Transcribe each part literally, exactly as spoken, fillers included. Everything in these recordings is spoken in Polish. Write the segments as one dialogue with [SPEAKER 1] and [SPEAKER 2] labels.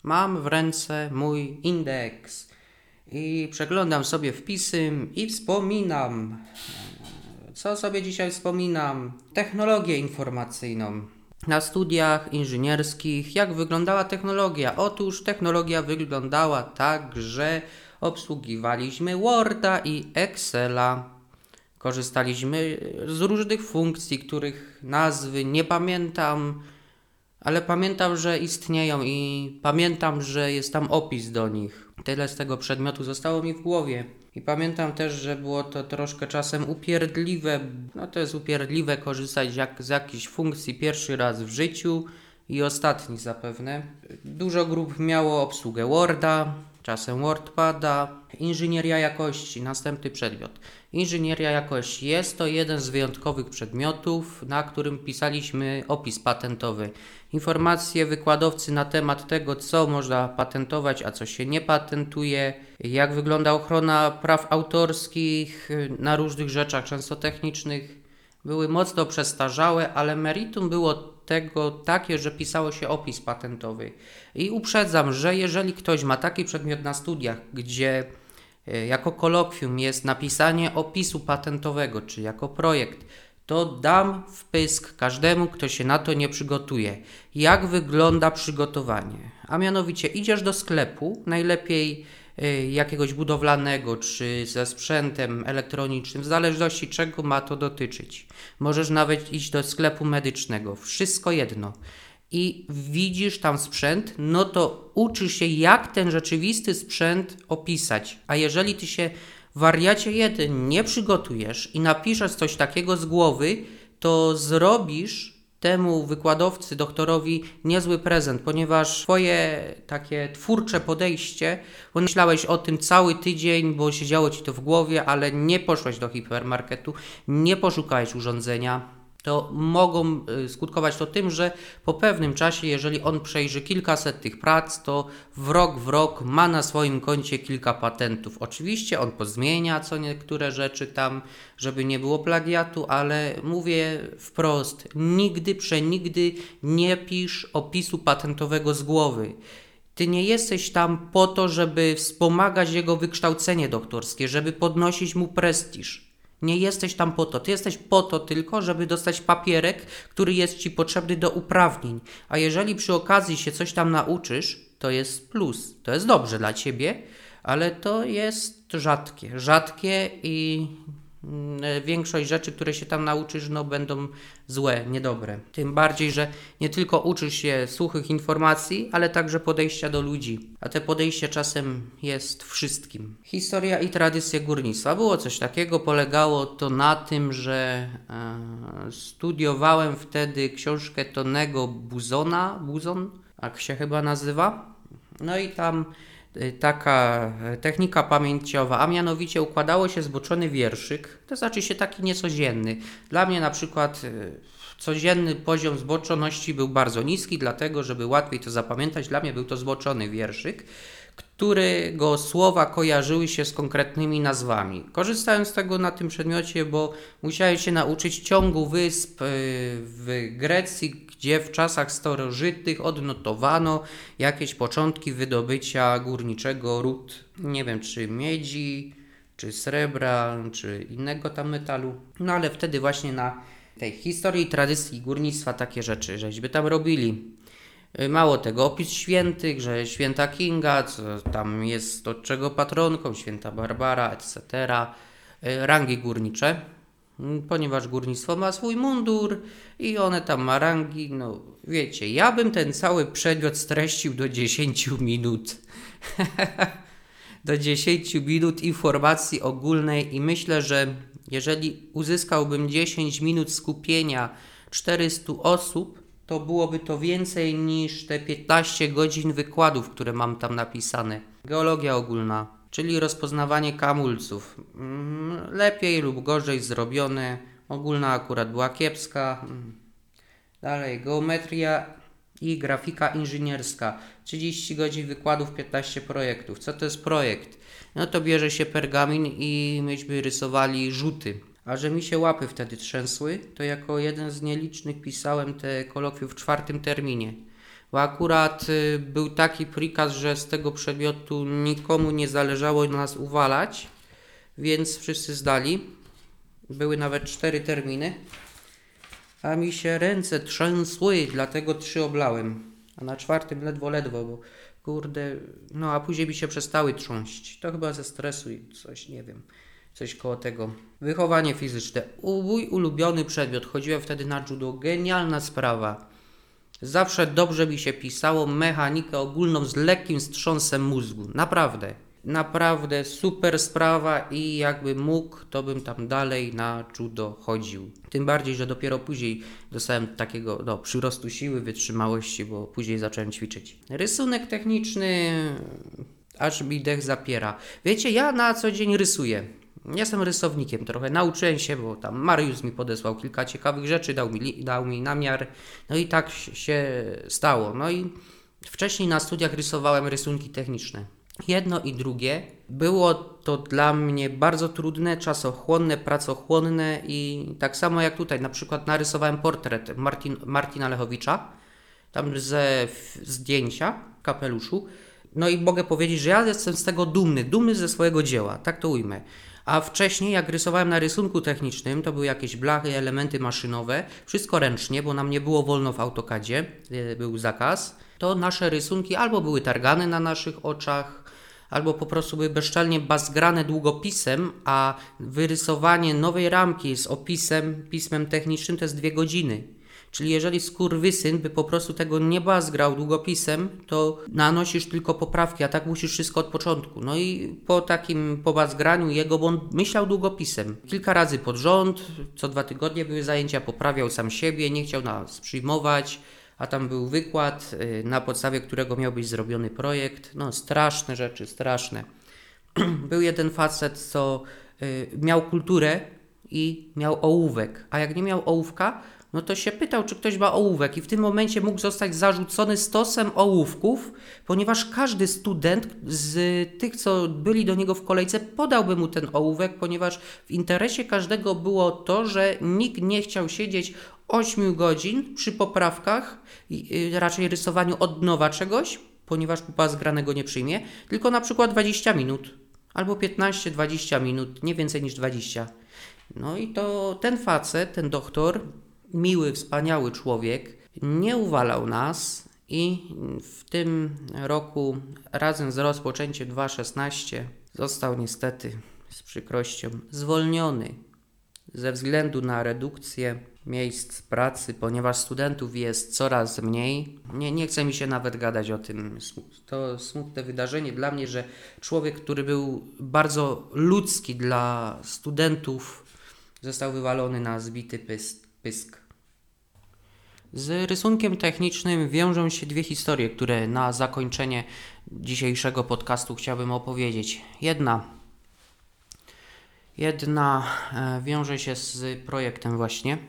[SPEAKER 1] mam w ręce mój indeks i przeglądam sobie wpisy i wspominam. Co sobie dzisiaj wspominam? Technologię informacyjną. Na studiach inżynierskich jak wyglądała technologia? Otóż technologia wyglądała tak, że obsługiwaliśmy Worda i Excela. Korzystaliśmy z różnych funkcji, których nazwy nie pamiętam, ale pamiętam, że istnieją i pamiętam, że jest tam opis do nich. Tyle z tego przedmiotu zostało mi w głowie. I pamiętam też, że było to troszkę czasem upierdliwe. No to jest upierdliwe korzystać jak, z jakichś funkcji pierwszy raz w życiu i ostatni zapewne. Dużo grup miało obsługę Worda, czasem WordPada. Inżynieria jakości, następny przedmiot. Inżynieria jakości jest to jeden z wyjątkowych przedmiotów, na którym pisaliśmy opis patentowy. Informacje wykładowcy na temat tego, co można patentować, a co się nie patentuje, jak wygląda ochrona praw autorskich na różnych rzeczach, często technicznych, były mocno przestarzałe, ale meritum było tego takie, że pisało się opis patentowy. I uprzedzam, że jeżeli ktoś ma taki przedmiot na studiach, gdzie jako kolokwium jest napisanie opisu patentowego, czy jako projekt, to dam wpysk każdemu, kto się na to nie przygotuje. Jak wygląda przygotowanie? A mianowicie idziesz do sklepu, najlepiej y, jakiegoś budowlanego, czy ze sprzętem elektronicznym, w zależności czego ma to dotyczyć. Możesz nawet iść do sklepu medycznego, wszystko jedno. I widzisz tam sprzęt, no to uczysz się, jak ten rzeczywisty sprzęt opisać. A jeżeli ty się wariacie jeden nie przygotujesz i napiszesz coś takiego z głowy, to zrobisz temu wykładowcy, doktorowi niezły prezent, ponieważ twoje takie twórcze podejście, bo myślałeś o tym cały tydzień, bo siedziało ci to w głowie, ale nie poszłeś do hipermarketu, nie poszukałeś urządzenia, to mogą skutkować to tym, że po pewnym czasie, jeżeli on przejrzy kilkaset tych prac, to w rok w rok ma na swoim koncie kilka patentów. Oczywiście on pozmienia co niektóre rzeczy tam, żeby nie było plagiatu, ale mówię wprost, nigdy, przenigdy nie pisz opisu patentowego z głowy. Ty nie jesteś tam po to, żeby wspomagać jego wykształcenie doktorskie, żeby podnosić mu prestiż. Nie jesteś tam po to. Ty jesteś po to tylko, żeby dostać papierek, który jest ci potrzebny do uprawnień. A jeżeli przy okazji się coś tam nauczysz, to jest plus. To jest dobrze dla ciebie, ale to jest rzadkie. Rzadkie i większość rzeczy, które się tam nauczysz, no będą złe, niedobre. Tym bardziej, że nie tylko uczysz się suchych informacji, ale także podejścia do ludzi. A te podejście czasem jest wszystkim. Historia i tradycje górnictwa. Było coś takiego, polegało to na tym, że e, studiowałem wtedy książkę Tonego Buzona, Buzon, jak się chyba nazywa. No i tam taka technika pamięciowa, a mianowicie układało się zboczony wierszyk, to znaczy się taki niecodzienny. Dla mnie na przykład codzienny poziom zboczoności był bardzo niski, dlatego żeby łatwiej to zapamiętać, dla mnie był to zboczony wierszyk, którego słowa kojarzyły się z konkretnymi nazwami. Korzystałem z tego na tym przedmiocie, bo musiałem się nauczyć ciągu wysp w Grecji, gdzie w czasach starożytnych odnotowano jakieś początki wydobycia górniczego ród, nie wiem czy miedzi, czy srebra, czy innego tam metalu. No ale wtedy właśnie na tej historii i tradycji górnictwa takie rzeczy żeśmy tam robili. Mało tego, opis świętych, że święta Kinga, co tam jest od czego patronką, święta Barbara, et cetera. Rangi górnicze, ponieważ górnictwo ma swój mundur i one tam ma rangi, no wiecie, ja bym ten cały przedmiot streścił do dziesięciu minut. do dziesięciu minut informacji ogólnej i myślę, że jeżeli uzyskałbym dziesięć minut skupienia czterystu osób, to byłoby to więcej niż te piętnaście godzin wykładów, które mam tam napisane. Geologia ogólna, czyli rozpoznawanie kamulców. Lepiej lub gorzej zrobione. Ogólna akurat była kiepska. Dalej, geometria i grafika inżynierska. trzydzieści godzin wykładów, piętnaście projektów. Co to jest projekt? No to bierze się pergamin i myśmy rysowali rzuty. A że mi się łapy wtedy trzęsły, to jako jeden z nielicznych pisałem te kolokwium w czwartym terminie. bo akurat y, był taki prikaz, że z tego przedmiotu nikomu nie zależało nas uwalać, więc wszyscy zdali. Były nawet cztery terminy, a mi się ręce trzęsły, dlatego trzy oblałem, a na czwartym ledwo, ledwo, bo kurde, no a później mi się przestały trząść. To chyba ze stresu i coś, nie wiem, coś koło tego. Wychowanie fizyczne. Mój ulubiony przedmiot. Chodziłem wtedy na judo. Genialna sprawa. Zawsze dobrze mi się pisało mechanikę ogólną z lekkim wstrząsem mózgu. Naprawdę. Naprawdę super sprawa i jakbym mógł, to bym tam dalej na judo chodził. Tym bardziej, że dopiero później dostałem takiego no, przyrostu siły, wytrzymałości, bo później zacząłem ćwiczyć. Rysunek techniczny aż mi dech zapiera. Wiecie, ja na co dzień rysuję. Jestem rysownikiem trochę, nauczyłem się, bo tam Mariusz mi podesłał kilka ciekawych rzeczy, dał mi, dał mi namiar, no i tak się stało. No i wcześniej na studiach rysowałem rysunki techniczne. Jedno i drugie. Było to dla mnie bardzo trudne, czasochłonne, pracochłonne i tak samo jak tutaj, na przykład narysowałem portret Martin, Martina Lechowicza, tam ze zdjęcia w kapeluszu. No i mogę powiedzieć, że ja jestem z tego dumny, dumny ze swojego dzieła, tak to ujmę. A wcześniej, jak rysowałem na rysunku technicznym, to były jakieś blachy, elementy maszynowe, wszystko ręcznie, bo nam nie było wolno w AutoCADzie, był zakaz, to nasze rysunki albo były targane na naszych oczach, albo po prostu były bezczelnie bazgrane długopisem, a wyrysowanie nowej ramki z opisem, pismem technicznym to jest dwie godziny. Czyli jeżeli skurwysyn by po prostu tego nie bazgrał długopisem, to nanosisz tylko poprawki, a tak musisz wszystko od początku. No i po takim pobazgraniu jego, bo on myślał długopisem. Kilka razy pod rząd, co dwa tygodnie były zajęcia, poprawiał sam siebie, nie chciał nas przyjmować, a tam był wykład, na podstawie którego miał być zrobiony projekt. No straszne rzeczy, straszne. Był jeden facet, co miał kulturę i miał ołówek, a jak nie miał ołówka, no to się pytał, czy ktoś ma ołówek i w tym momencie mógł zostać zarzucony stosem ołówków, ponieważ każdy student z tych, co byli do niego w kolejce, podałby mu ten ołówek, ponieważ w interesie każdego było to, że nikt nie chciał siedzieć osiem godzin przy poprawkach, i raczej rysowaniu od nowa czegoś, ponieważ pupa zgranego nie przyjmie, tylko na przykład dwadzieścia minut albo piętnaście dwadzieścia minut, nie więcej niż dwadzieścia. No i to ten facet, ten doktor, miły, wspaniały człowiek, nie uwalał nas i w tym roku razem z rozpoczęciem dwa tysiące szesnastego został niestety z przykrością zwolniony ze względu na redukcję miejsc pracy, ponieważ studentów jest coraz mniej. Nie, nie chce mi się nawet gadać o tym. To smutne wydarzenie dla mnie, że człowiek, który był bardzo ludzki dla studentów, został wywalony na zbity pysk. pysk. Z rysunkiem technicznym wiążą się dwie historie, które na zakończenie dzisiejszego podcastu chciałbym opowiedzieć. Jedna, jedna wiąże się z projektem właśnie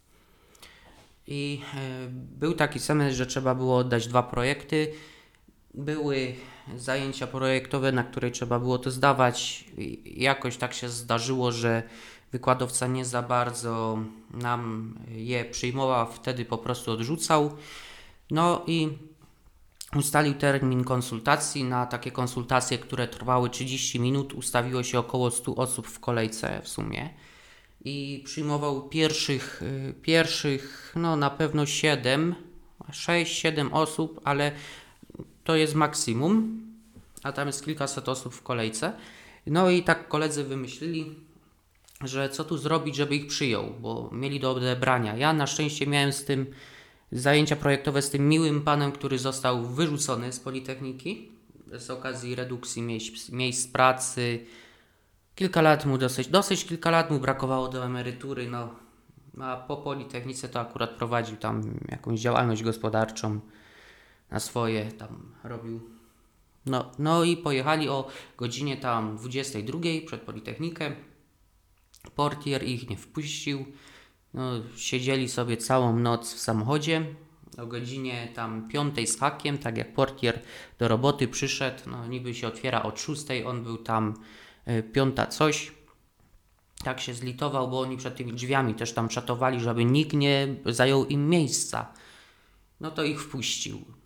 [SPEAKER 1] i był taki semestr, że trzeba było oddać dwa projekty. Były zajęcia projektowe, na które trzeba było to zdawać. I jakoś tak się zdarzyło, że wykładowca nie za bardzo nam je przyjmował, wtedy po prostu odrzucał. No i ustalił termin konsultacji. Na takie konsultacje, które trwały trzydzieści minut, ustawiło się około stu osób w kolejce w sumie. I przyjmował pierwszych, pierwszych no na pewno siedem, sześć siedem osób, ale to jest maksimum, a tam jest kilkaset osób w kolejce. No i tak koledzy wymyślili, że co tu zrobić, żeby ich przyjął, bo mieli do odebrania. Ja na szczęście miałem z tym zajęcia projektowe z tym miłym panem, który został wyrzucony z Politechniki z okazji redukcji miejsc, miejsc pracy. Kilka lat mu dosyć, dosyć kilka lat mu brakowało do emerytury, no a po Politechnice to akurat prowadził tam jakąś działalność gospodarczą na swoje, tam robił. No, no i pojechali o godzinie tam dwudziestej drugiej przed Politechnikę. Portier ich nie wpuścił. No, siedzieli sobie całą noc w samochodzie. O godzinie tam piątej z hakiem, tak jak portier do roboty przyszedł, no niby się otwiera od szóstej, on był tam y, piąta coś. Tak się zlitował, bo oni przed tymi drzwiami też tam czatowali, żeby nikt nie zajął im miejsca. No to ich wpuścił.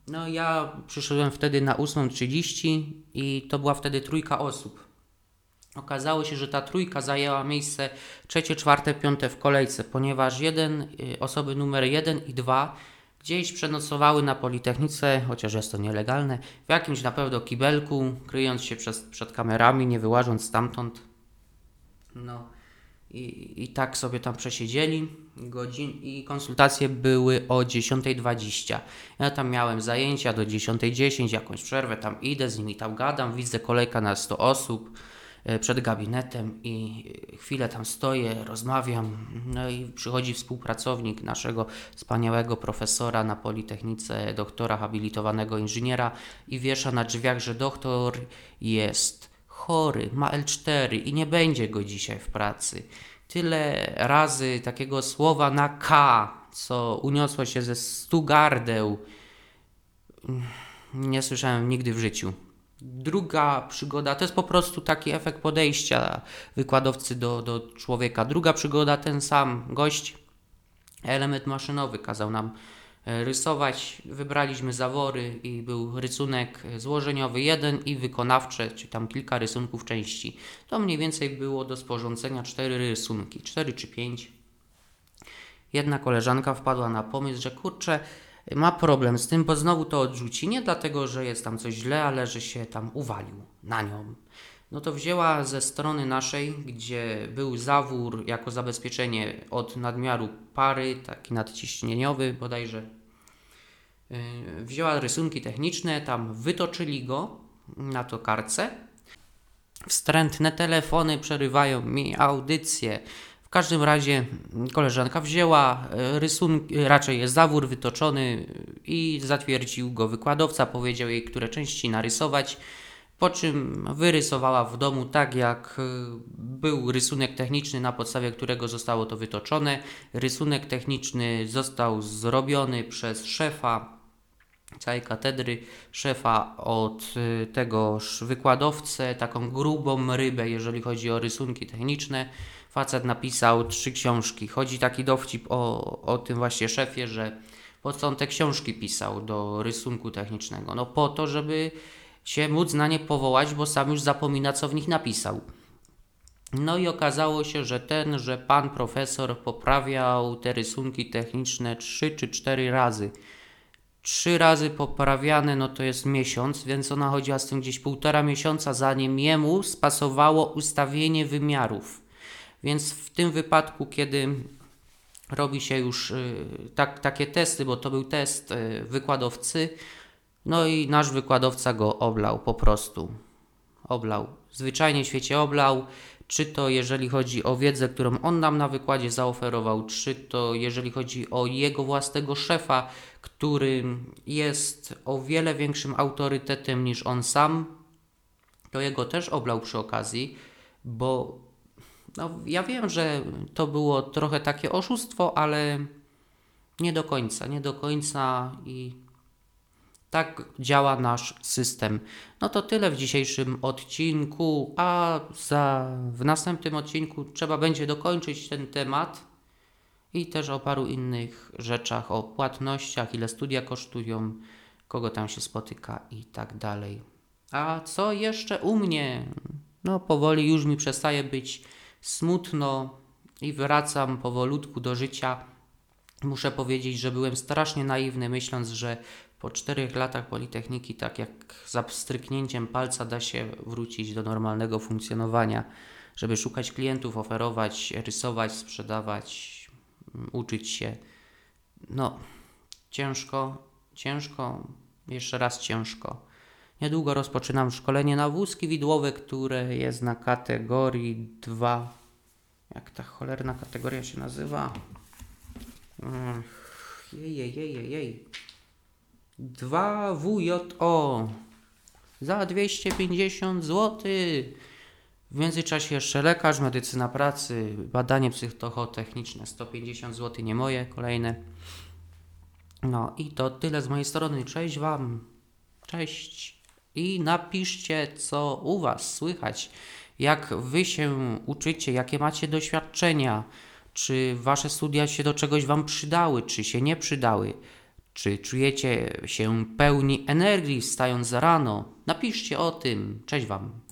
[SPEAKER 1] No ja przyszedłem wtedy na ósmą trzydzieści i to była wtedy trójka osób. Okazało się, że ta trójka zajęła miejsce trzecie, czwarte, piąte w kolejce, ponieważ jeden, osoby numer jeden i dwa gdzieś przenocowały na Politechnice, chociaż jest to nielegalne, w jakimś na pewno kibelku, kryjąc się przez, przed kamerami, nie wyłażąc stamtąd. No i, i tak sobie tam przesiedzieli godzin i konsultacje były o dziesiąta dwadzieścia. Ja tam miałem zajęcia do dziesiąta dziesięć, jakąś przerwę, tam idę, z nimi tam gadam, widzę kolejka na sto osób przed gabinetem i chwilę tam stoję, rozmawiam, no i przychodzi współpracownik naszego wspaniałego profesora na Politechnice, doktora habilitowanego inżyniera i wiesza na drzwiach, że doktor jest chory, ma el cztery i nie będzie go dzisiaj w pracy. Tyle razy takiego słowa na K, co uniosło się ze stu gardeł, nie słyszałem nigdy w życiu. Druga przygoda, to jest po prostu taki efekt podejścia wykładowcy do, do człowieka. Druga przygoda, ten sam gość, element maszynowy, kazał nam rysować. Wybraliśmy zawory i był rysunek złożeniowy jeden i wykonawcze, czy tam kilka rysunków części. To mniej więcej było do sporządzenia cztery rysunki, cztery czy pięć. Jedna koleżanka wpadła na pomysł, że kurczę, ma problem z tym, bo znowu to odrzuci. Nie dlatego, że jest tam coś źle, ale że się tam uwalił na nią. No to wzięła ze strony naszej, gdzie był zawór jako zabezpieczenie od nadmiaru pary, taki nadciśnieniowy bodajże. Yy, wzięła rysunki techniczne, tam wytoczyli go na tokarce. Wstrętne telefony przerywają mi audycję. W każdym razie koleżanka wzięła rysunki, raczej jest zawór wytoczony i zatwierdził go wykładowca, powiedział jej, które części narysować, po czym wyrysowała w domu tak, jak był rysunek techniczny, na podstawie którego zostało to wytoczone. Rysunek techniczny został zrobiony przez szefa całej katedry, szefa od tegoż wykładowcę, taką grubą rybę, jeżeli chodzi o rysunki techniczne. Facet napisał trzy książki. Chodzi taki dowcip o, o tym właśnie szefie, że po co on te książki pisał do rysunku technicznego? No po to, żeby się móc na nie powołać, bo sam już zapomina, co w nich napisał. No i okazało się, że ten, że pan profesor poprawiał te rysunki techniczne trzy czy cztery razy. Trzy razy poprawiane, no to jest miesiąc, więc ona chodziła z tym gdzieś półtora miesiąca, zanim jemu spasowało ustawienie wymiarów. Więc w tym wypadku, kiedy robi się już y, tak, takie testy, bo to był test y, wykładowcy, no i nasz wykładowca go oblał po prostu. Oblał. Zwyczajnie w świecie oblał. Czy to jeżeli chodzi o wiedzę, którą on nam na wykładzie zaoferował, czy to jeżeli chodzi o jego własnego szefa, który jest o wiele większym autorytetem niż on sam, to jego też oblał przy okazji, bo no, ja wiem, że to było trochę takie oszustwo, ale nie do końca, nie do końca i tak działa nasz system. No to tyle w dzisiejszym odcinku, a za, w następnym odcinku trzeba będzie dokończyć ten temat i też o paru innych rzeczach, o płatnościach, ile studia kosztują, kogo tam się spotyka i tak dalej. A co jeszcze u mnie? No powoli już mi przestaje być smutno i wracam powolutku do życia. Muszę powiedzieć, że byłem strasznie naiwny, myśląc, że po czterech latach Politechniki, tak jak za pstryknięciem palca da się wrócić do normalnego funkcjonowania, żeby szukać klientów, oferować, rysować, sprzedawać, uczyć się. No, ciężko, ciężko, jeszcze raz ciężko. Niedługo rozpoczynam szkolenie na wózki widłowe, które jest na kategorii dwa. Jak ta cholerna kategoria się nazywa? Jej, jej, jej, jej, jej. dwa W J O za dwieście pięćdziesiąt złotych. W międzyczasie jeszcze lekarz, medycyna pracy, badanie psychotechniczne sto pięćdziesiąt złotych, nie moje, kolejne. No i to tyle z mojej strony. Cześć Wam. Cześć. I napiszcie, co u Was słychać. Jak Wy się uczycie, jakie macie doświadczenia. Czy Wasze studia się do czegoś Wam przydały, czy się nie przydały. Czy czujecie się pełni energii wstając za rano? Napiszcie o tym. Cześć Wam.